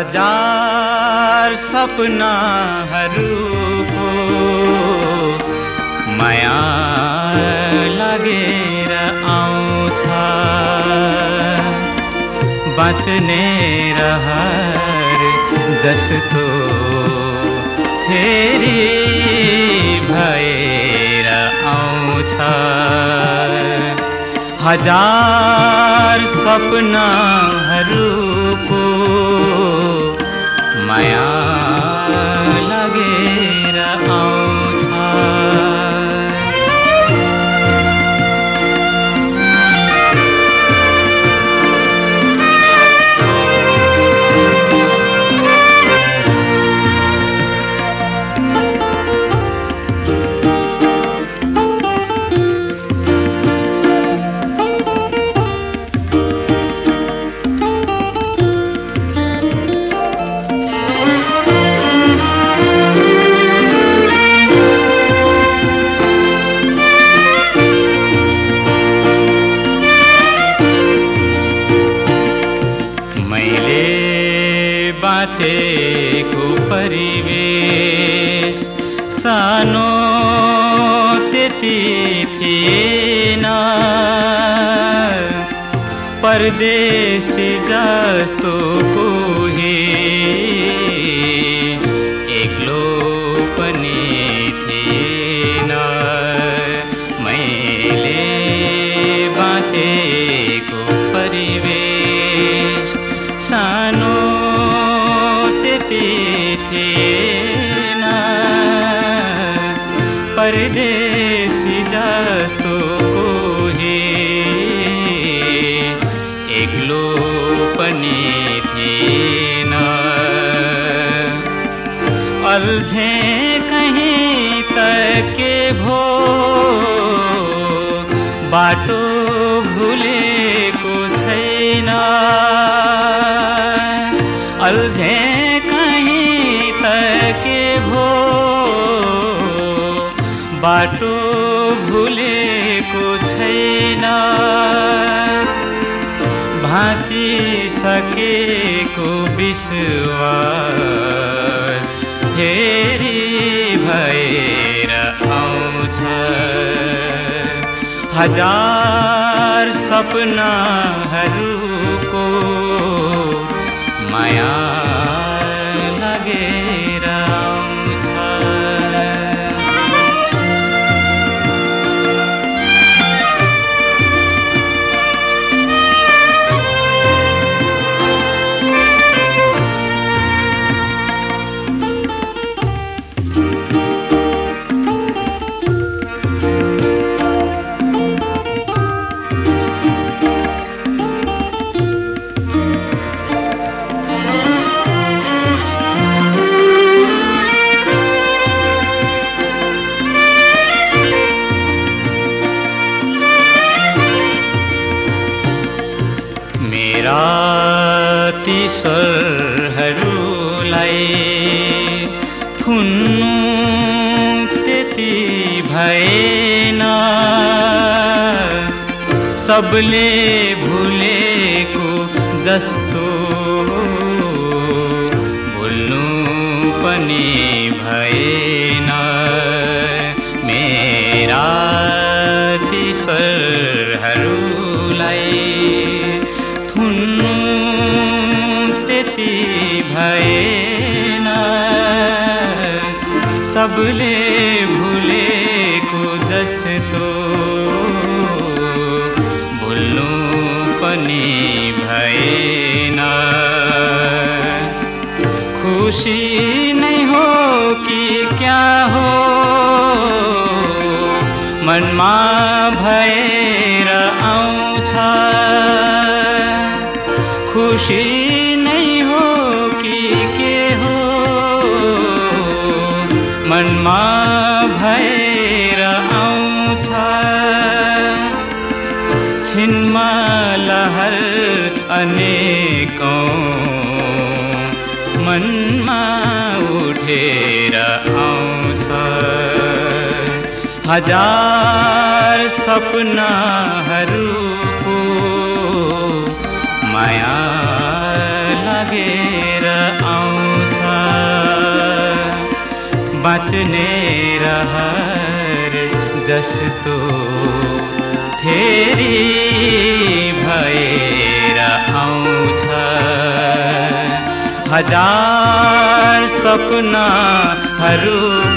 हजार सपनाहरूको माया लागेर आउँछ बाँच्ने रहर जस्तो फेरि भएर आउँछ हजार सपनाहरूको माया लागेर आउँछ बाँचेको परिवेश सानो त्यति थिएन परदेशी जस्तो कोही एक्लो पनि थिएन मैले बाँचेको परिवेश सानो थिएन परदेशी जस्तो कोही एक्लो पनि थिएन अल्झे कहीं त के भो बाटो भुलेको छैन अल्झे के भो बाटो भुलेको छैन भाँचिसकेको विश्वास फेरि भएर आउँछ हजार सपनाहरूको माया लागेर आउँछ ती स्वरहरूलाई थुन्नु त्यति भएन सबले भुलेको जस्तो भुल्नु पनि भएन मेरा ती स्वरहरूलाई भएन सबले भुलेको जस्तो भुल्नु पनि भएन खुसी नै हो कि क्या हो मनमा भएर आउँछ खुसी मनमा भएर आउँछ छिनमा लहर अनेकौं मनमा उठेर आउँछ हजार सपनाहरूको माया लागेर बाँच्ने रहर जस्तो फेरि भएर आउँछ। हजार सपनाहरू